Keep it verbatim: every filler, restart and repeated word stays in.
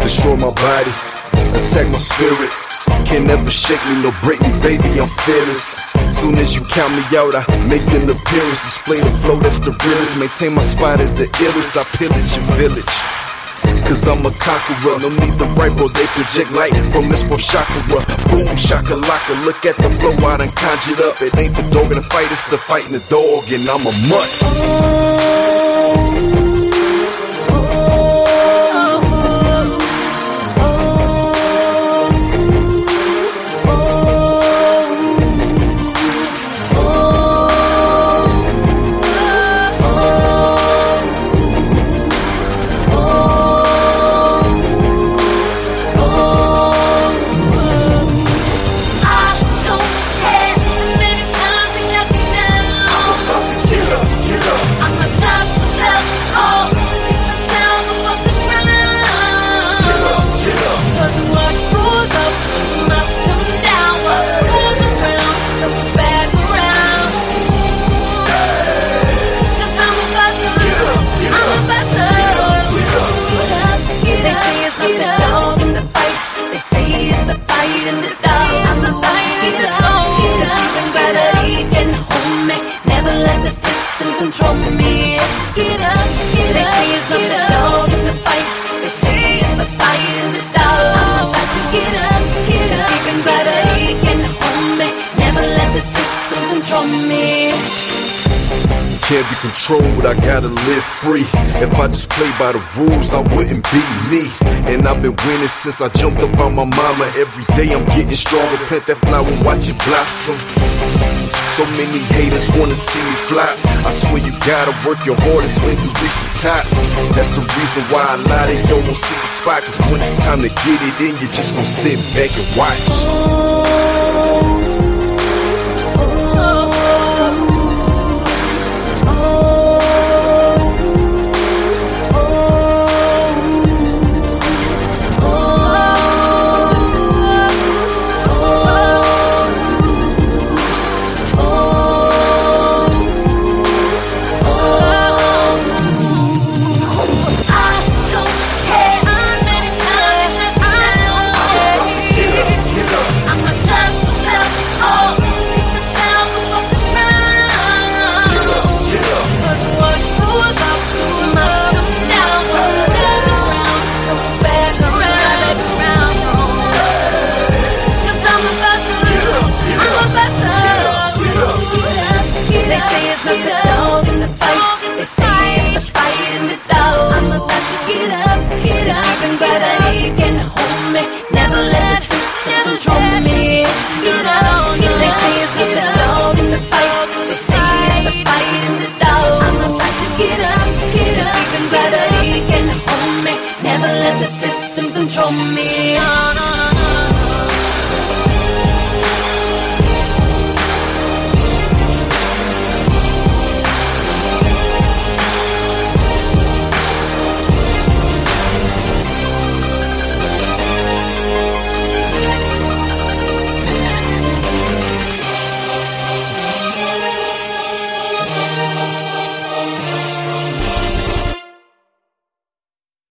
destroy my body, attack my spirit. Can't never shake me, no break me, baby, I'm fearless. Soon as you count me out, I make an appearance. Display the flow, that's the realest. Maintain my spot as the illest. I pillage your village, cause I'm a conqueror. No need the rifle, they project light from this for chakra. Boom, shakalaka, look at the flow I done conjured up. It ain't the dog in the fight, it's the fighting the dog, and I'm a mutt. Never let the system control me. Get up, get they up, say it's not the dog in the fight. They say it's the fight in the dog. I'm about to get up, get up. Even gravity can hold me. Never let the system control me. Can't be controlled, I gotta live free. If I just play by the rules, I wouldn't be me. And I've been winning since I jumped up on my mama. Every day I'm getting stronger. Plant that flower, watch it blossom. So many haters wanna see me flop. I swear you gotta work your hardest when you reach the top. That's the reason why a lot of y'all won't see the spot. Cause when it's time to get it in, you're just gonna sit back and watch.